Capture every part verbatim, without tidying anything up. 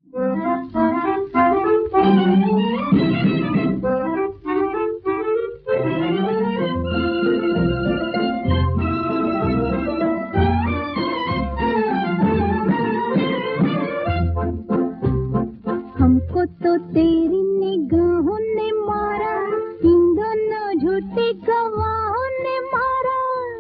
हमको तो तेरी निगाहों ने मारा, इन दोनों झूठे गवाहों ने मारा।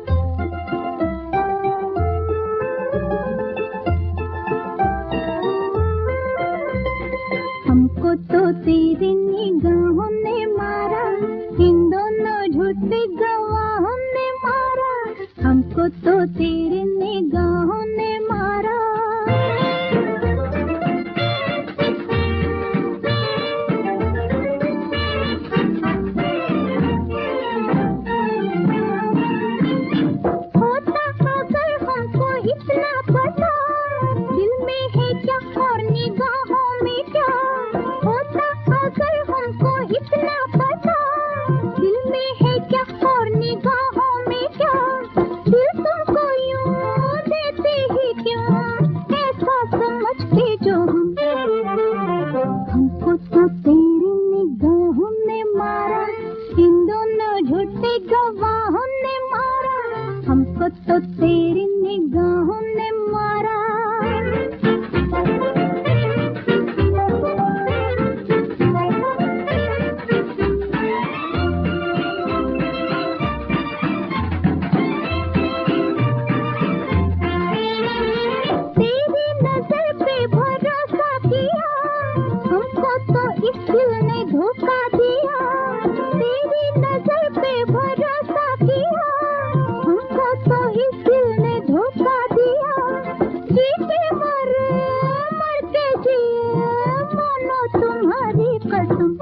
हमको तो तेरी निगाहों ने मारा, इन दोनों झूठे गवाहों ने मारा। हमको तो तेरी निगाहों ने मारा। इतना पता दिल में है क्या और निगाहों में क्या होता, अगर हमको इतना पता दिल में है क्या और निगाहों में क्या। दिल तुमको यूं देते ही क्यों, ऐसा समझते जो हम। हमको तो तेरी निगाहों ने मारा, इन दोनों झूठे गवाहों ने मारा। हमको तो तेरी निगाहों ने मारा। तेरी नजर पे भरोसा किया, हमको तो इस दिल ने धोखा दिया। तेरी नजर पे भरोसा किया, हमको तो इस दिल ने धोखा दिया। जीते मर मरते जिए मानो तुम्हारी कसम।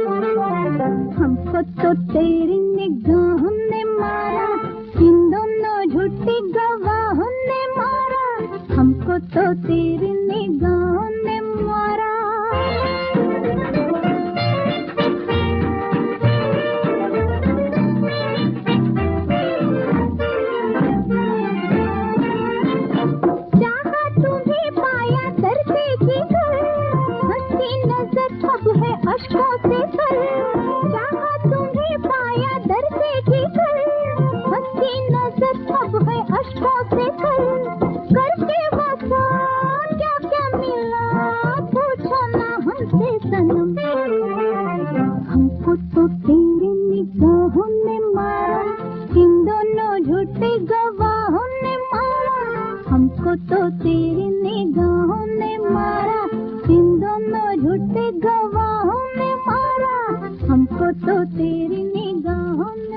हमको तो तेरी निगाहों ने मारा, इन दोनों झूठी गवाहों ने मारा। हमको तो तेरी निगाहों ने मारा। अब है अश्कों से कल, चाहा तुम्हें पाया दर्द की कल। हंसी नजर अब है अश्कों से कल, करके वफा क्या क्या मिला पूछो ना हमसे सनम। हमको तो तेरी निगाहों ने मारा, इन दोनों झूठे गवाहों ने मारा। हमको तो तेरी निगाहों ने मारा, इन दोनों झूठे गवाहों ने मारा। हमको तो तेरी निगाहों